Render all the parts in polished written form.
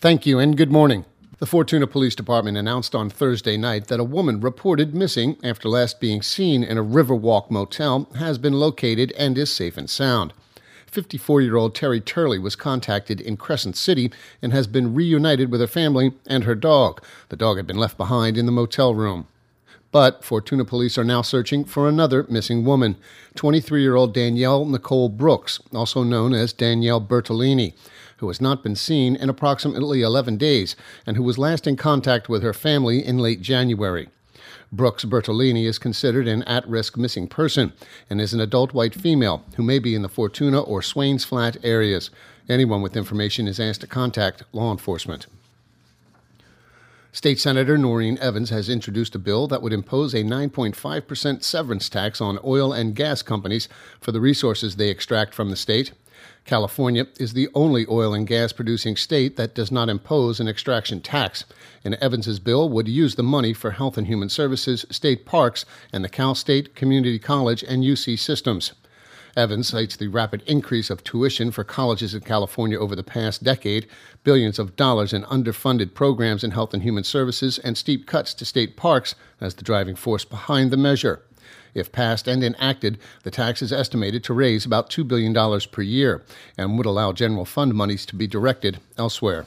Thank you and good morning. The Fortuna Police Department announced on Thursday night that a woman reported missing after last being seen in a Riverwalk motel has been located and is safe and sound. 54-year-old Terry Turley was contacted in Crescent City and has been reunited with her family and her dog. The dog had been left behind in the motel room. But Fortuna police are now searching for another missing woman, 23-year-old Danielle Nicole Brooks, also known as Danielle Bertolini, who has not been seen in approximately 11 days and who was last in contact with her family in late January. Brooks Bertolini is considered an at-risk missing person and is an adult white female who may be in the Fortuna or Swains Flat areas. Anyone with information is asked to contact law enforcement. State Senator Noreen Evans has introduced a bill that would impose a 9.5% severance tax on oil and gas companies for the resources they extract from the state. California is the only oil and gas producing state that does not impose an extraction tax, and Evans's bill would use the money for Health and Human Services, state parks, and the Cal State Community College and UC systems. Evans cites the rapid increase of tuition for colleges in California over the past decade, billions of dollars in underfunded programs in Health and Human Services, and steep cuts to state parks as the driving force behind the measure. If passed and enacted, the tax is estimated to raise about $2 billion per year and would allow general fund monies to be directed elsewhere.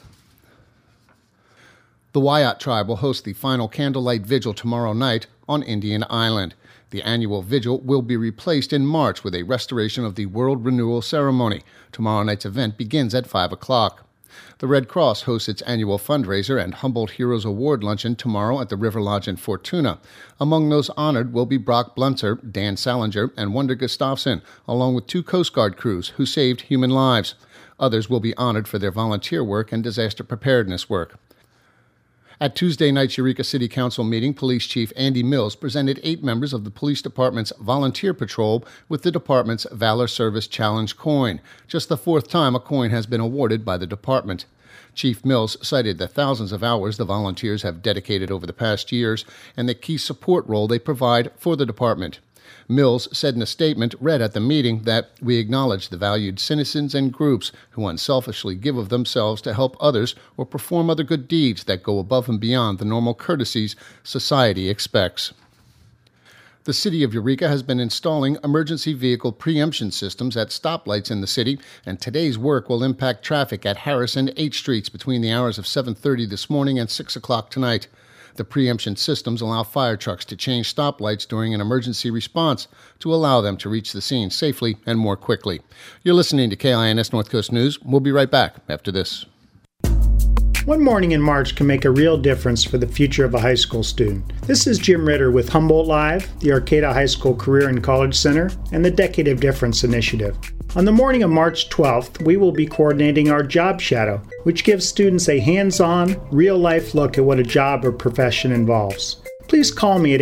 The Wyatt tribe will host the final candlelight vigil tomorrow night on Indian Island. The annual vigil will be replaced in March with a restoration of the World Renewal Ceremony. Tomorrow night's event begins at 5 o'clock. The Red Cross hosts its annual fundraiser and Humboldt Heroes Award luncheon tomorrow at the River Lodge in Fortuna. Among those honored will be Brock Blunter, Dan Salinger, and Wanda Gustafson, along with 2 Coast Guard crews who saved human lives. Others will be honored for their volunteer work and disaster preparedness work. At Tuesday night's Eureka City Council meeting, Police Chief Andy Mills presented 8 members of the police department's volunteer patrol with the department's Valor Service Challenge coin, just the 4th time a coin has been awarded by the department. Chief Mills cited the thousands of hours the volunteers have dedicated over the past years and the key support role they provide for the department. Mills said in a statement read at the meeting that we acknowledge the valued citizens and groups who unselfishly give of themselves to help others or perform other good deeds that go above and beyond the normal courtesies society expects. The city of Eureka has been installing emergency vehicle preemption systems at stoplights in the city, and today's work will impact traffic at Harris and H Streets between the hours of 7:30 this morning and 6 o'clock tonight. The preemption systems allow fire trucks to change stoplights during an emergency response to allow them to reach the scene safely and more quickly. You're listening to KINS North Coast News. We'll be right back after this. One morning in March can make a real difference for the future of a high school student. This is Jim Ritter with Humboldt Live, the Arcata High School Career and College Center, and the Decade of Difference Initiative. On the morning of March 12th, we will be coordinating our Job Shadow, which gives students a hands-on, real-life look at what a job or profession involves. Please call me at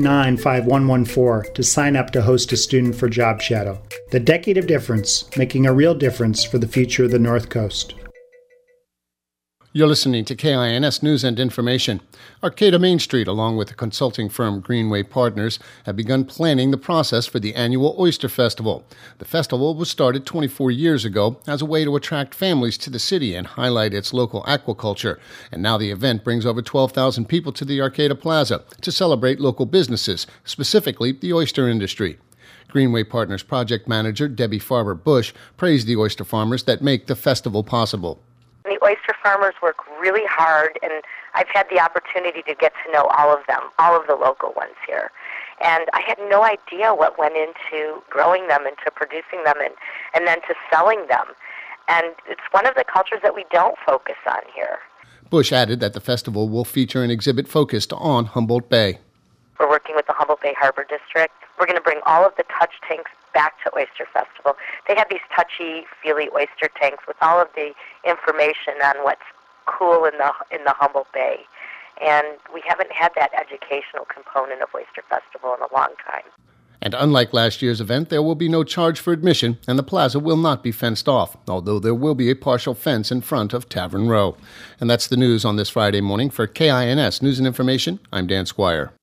839-5114 to sign up to host a student for Job Shadow. The Decade of Difference, making a real difference for the future of the North Coast. You're listening to KINS News and Information. Arcata Main Street, along with the consulting firm Greenway Partners, have begun planning the process for the annual Oyster Festival. The festival was started 24 years ago as a way to attract families to the city and highlight its local aquaculture. And now the event brings over 12,000 people to the Arcata Plaza to celebrate local businesses, specifically the oyster industry. Greenway Partners project manager Debbie Farber-Bush praised the oyster farmers that make the festival possible. The oyster farmers work really hard, and I've had the opportunity to get to know all of them, all of the local ones here. And I had no idea what went into growing them and to producing them and then to selling them. And it's one of the cultures that we don't focus on here. Bush added that the festival will feature an exhibit focused on Humboldt Bay. We're working with the Humboldt Bay Harbor District. We're going to bring all of the touch tanks back to Oyster Festival. They have these touchy-feely oyster tanks with all of the information on what's cool in the Humboldt Bay. And we haven't had that educational component of Oyster Festival in a long time. And unlike last year's event, there will be no charge for admission, and the plaza will not be fenced off, although there will be a partial fence in front of Tavern Row. And that's the news on this Friday morning. For KINS News and Information, I'm Dan Squire.